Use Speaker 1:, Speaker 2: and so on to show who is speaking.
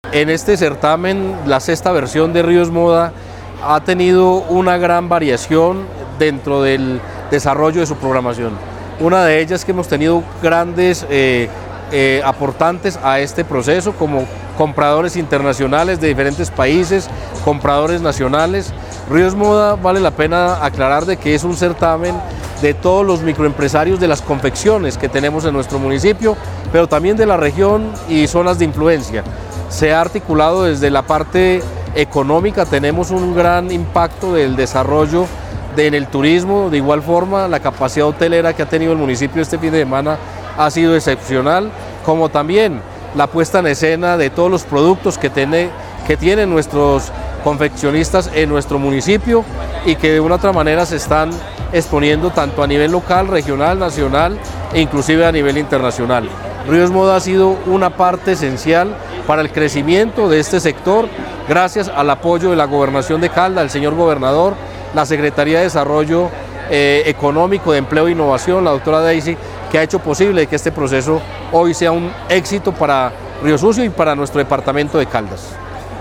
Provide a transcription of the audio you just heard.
Speaker 1: En este certamen, la sexta versión de Ríos Moda ha tenido una gran variación dentro del desarrollo de su programación. Una de ellas es que hemos tenido grandes aportantes a este proceso, como compradores internacionales de diferentes países, compradores nacionales. Ríos Moda, vale la pena aclarar de que es un certamen de todos los microempresarios de las confecciones que tenemos en nuestro municipio, pero también de la región y zonas de influencia. Se ha articulado desde la parte económica, tenemos un gran impacto del desarrollo en el turismo. De igual forma, la capacidad hotelera que ha tenido el municipio este fin de semana ha sido excepcional, como también la puesta en escena de todos los productos que tienen nuestros confeccionistas en nuestro municipio y que de una u otra manera se están exponiendo tanto a nivel local, regional, nacional e inclusive a nivel internacional. Ríos Moda ha sido una parte esencial para el crecimiento de este sector, gracias al apoyo de la Gobernación de Caldas, el señor gobernador, la Secretaría de Desarrollo Económico, de Empleo e Innovación, la doctora Daisy, que ha hecho posible que este proceso hoy sea un éxito para Río Sucio y para nuestro departamento de Caldas.